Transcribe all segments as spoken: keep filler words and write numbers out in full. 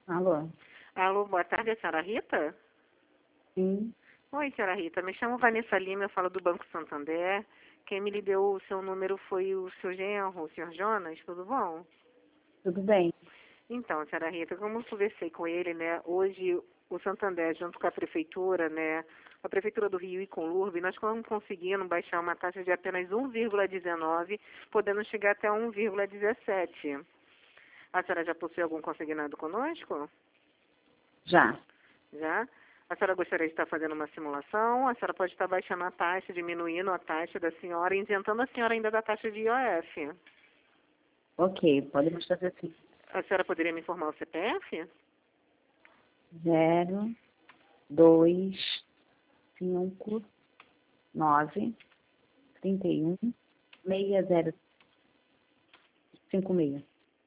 Alô? Alô, boa tarde, é a senhora Rita? Sim. Oi, senhora Rita, me chamo Vanessa Lima, eu falo do Banco Santander. Quem me deu o seu número foi o seu genro, o senhor Jonas, tudo bom? Tudo bem? Então, senhora Rita, como eu conversei com ele, né, hoje o Santander, junto com a Prefeitura, né, a Prefeitura do Rio e com o Lurb, nós estamos conseguindo baixar uma taxa de apenas um vírgula dezenove, podendo chegar até um vírgula dezessete. A senhora já possui algum consignado conosco? Já. Já? A senhora gostaria de estar fazendo uma simulação? A senhora pode estar baixando a taxa, diminuindo a taxa da senhora, isentando a senhora ainda da taxa de I O F. Ok, podemos fazer assim. A senhora poderia me informar o C P F? Zero, dois, cinco, nove, trinta e um, seis zero, cinco seis.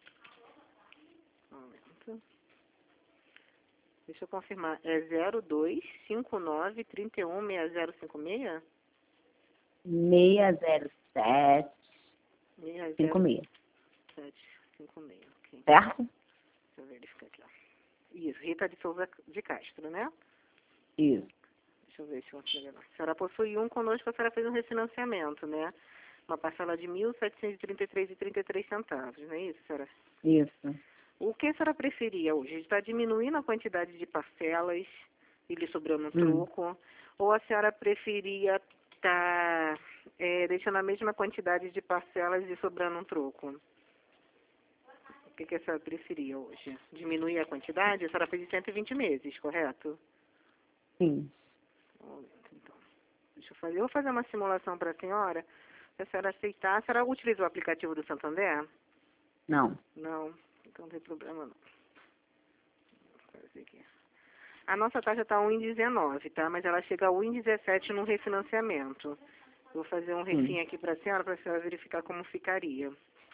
Um momento. Deixa eu confirmar. É zero dois cinco nove três um seis zero cinco seis? seis zero sete, cinco seis. sete cinco seis, ok. Certo? Deixa eu verificar aqui, ó. Isso, Rita de Souza de Castro, né? Isso. Deixa eu ver se eu consigo. A senhora possui um conosco, a senhora fez um refinanciamento, né? Uma parcela de mil setecentos e trinta e três reais e trinta e três centavos, não é isso, senhora? Isso. O que a senhora preferia hoje? Está diminuindo a quantidade de parcelas e lhe sobrando um Hum. troco? Ou a senhora preferia estar é, deixando a mesma quantidade de parcelas e sobrando um troco? O que, que a senhora preferia hoje? Diminuir a quantidade? A senhora fez de cento e vinte meses, correto? Sim. Então, deixa eu fazer. Eu vou fazer uma simulação para a senhora. Se a senhora aceitar, a senhora utilizou o aplicativo do Santander? Não. Não, então não tem problema não. Vou fazer aqui. A nossa taxa está um vírgula dezenove, tá? Mas ela chega a um vírgula dezessete no refinanciamento. Vou fazer um refim Sim. aqui para a senhora, para a senhora verificar como ficaria.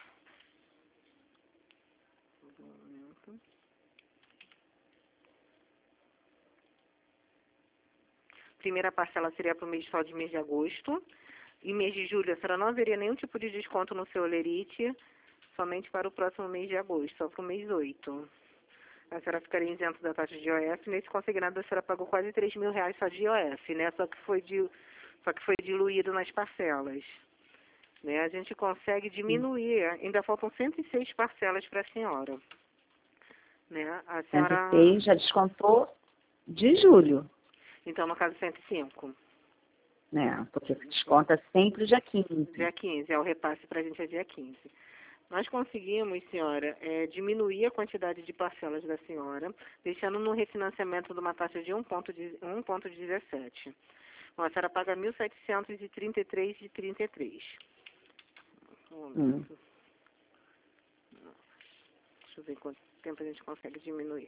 Primeira parcela seria para o mês só de mês de agosto. Em mês de julho, a senhora não haveria nenhum tipo de desconto no seu Olerite, somente para o próximo mês de agosto, só para o mês oito. A senhora ficaria isenta da taxa de I O F. Nesse consignado, a senhora pagou quase três mil reais só de I O F, né? Só que foi, de, só que foi diluído nas parcelas. Né? A gente consegue diminuir, ainda faltam cento e seis parcelas para a senhora. Né? A cento e senhora... seis já descontou de julho, Então, no caso, cento e cinco. né? Porque desconta sempre dia quinze. Dia quinze, é o repasse para a gente é dia quinze. Nós conseguimos, senhora, é, diminuir a quantidade de parcelas da senhora, deixando no refinanciamento de uma taxa de um vírgula dezessete. Bom, a senhora paga mil setecentos e trinta e três reais e trinta e três centavos. Um momento. Hum. Deixa eu ver quanto tempo a gente consegue diminuir.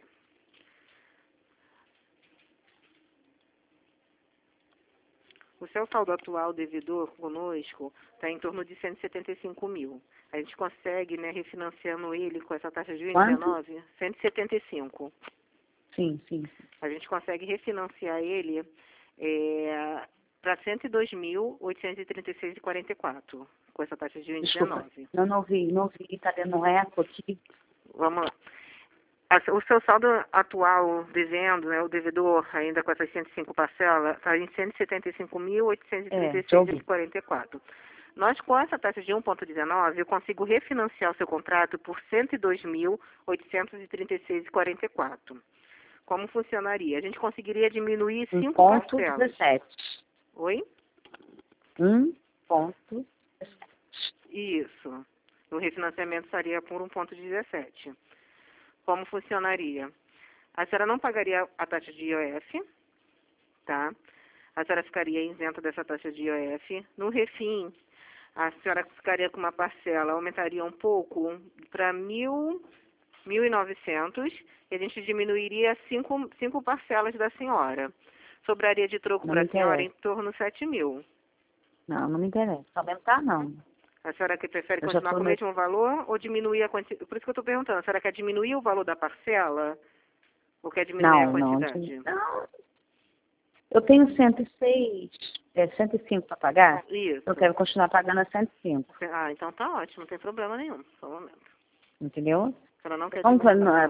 O seu saldo atual devedor conosco está em torno de cento e setenta e cinco mil. A gente consegue, né, refinanciando ele com essa taxa de um vírgula dezenove, cento e setenta e cinco. Sim, sim. A gente consegue refinanciar ele é, para cento e dois mil, oitocentos e trinta e seis reais e quarenta e quatro centavos, com essa taxa de um vírgula Desculpa, dezenove. eu não vi, não vi, está dando um eco aqui. Vamos lá. O seu saldo atual devendo, né, o devedor, ainda com essas cento e cinco parcelas, está em cento e setenta e cinco mil, oitocentos e trinta e seis reais e quarenta e quatro centavos. Nós, com essa taxa de um vírgula dezenove, eu consigo refinanciar o seu contrato por cento e dois mil, oitocentos e trinta e seis reais e quarenta e quatro centavos. Como funcionaria? A gente conseguiria diminuir um cinco ponto parcelas. dezessete. Oi? um ponto. Isso. O refinanciamento estaria por um vírgula dezessete. Como funcionaria? A senhora não pagaria a taxa de I O F, tá? A senhora ficaria isenta dessa taxa de I O F. No refim, a senhora ficaria com uma parcela, aumentaria um pouco para mil, mil e novecentos, e a gente diminuiria cinco, cinco parcelas da senhora. Sobraria de troco para a senhora em torno de sete mil. Não, não me interessa. Aumentar, não. A senhora que prefere Eu já continuar tô com o no- mesmo valor ou diminuir a quantidade? Por isso que eu estou perguntando. A senhora quer diminuir o valor da parcela ou quer diminuir a Não, não. quantidade? Não. Eu tenho cento e seis, é, cento e cinco para pagar. Isso. Eu quero continuar pagando a cento e cinco. Ah, então tá ótimo, não tem problema nenhum. Só um momento. Entendeu? A senhora não quer Vamos diminuir. fazer.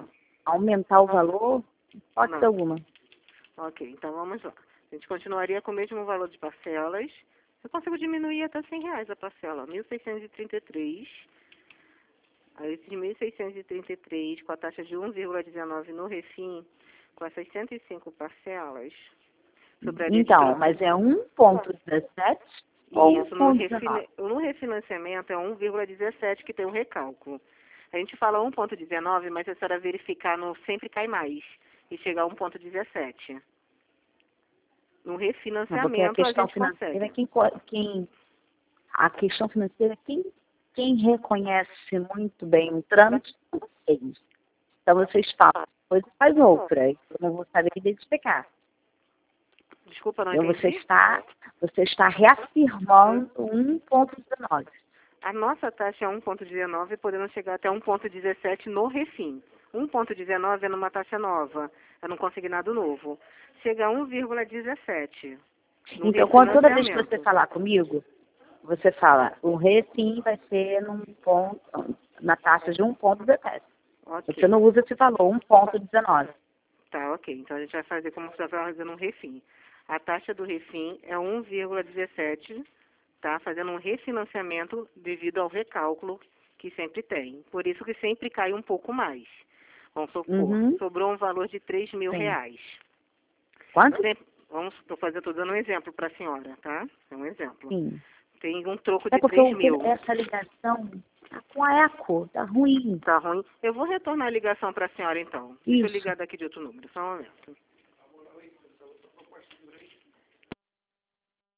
aumentar o valor, pode Não. ser alguma. Ok, então vamos lá. A gente continuaria com o mesmo valor de parcelas. Eu consigo diminuir até cem reais a parcela. mil seiscentos e trinta e três. Aí esses mil seiscentos e trinta e três, com a taxa de um vírgula dezenove no Refim, com essas cento e cinco parcelas, sobraria de Então, troco. mas é um vírgula dezessete ou Isso, no, um vírgula refina... dezenove? no refinanciamento é um vírgula dezessete que tem o recálculo. A gente fala um vírgula dezenove, mas a senhora verificar no Sempre Cai Mais e chegar a um vírgula dezessete. No Não, porque a refinanciamento a questão gente financeira, consegue. quem, co- quem, a questão financeira, quem, quem reconhece muito bem o trâmite são vocês. Então, vocês falam uma coisa e faz outra. Eu não vou saber identificar. Desculpa, não Então, você entendi. está, você está reafirmando um vírgula dezenove. A nossa taxa é um vírgula dezenove, podendo chegar até um vírgula dezessete no Refim. um vírgula dezenove é numa taxa nova, é num consignado novo. Chega a um vírgula dezessete no Então, quando toda vez que você refinanciamento. falar comigo, você fala, o refim vai ser num ponto, na taxa de um vírgula dezessete. Ok, Você não usa esse valor, um vírgula dezenove. tá, ok. Então a gente vai fazer como se estivesse fazendo um Refim. A taxa do Refim é um vírgula dezessete, tá? Fazendo um refinanciamento devido ao recálculo que sempre tem. Por isso que sempre cai um pouco mais. Vamos supor, Uhum. sobrou um valor de três mil Sim. reais. Quanto? Sempre- Vamos, estou fazendo, tô dando um exemplo para a senhora, tá? É um exemplo. Sim. Tem um troco É de porque três o- mil. essa ligação tá com a eco, tá ruim. Tá ruim? Eu vou retornar a ligação para a senhora então. Deixa eu Isso. ligar daqui de outro número, só um momento.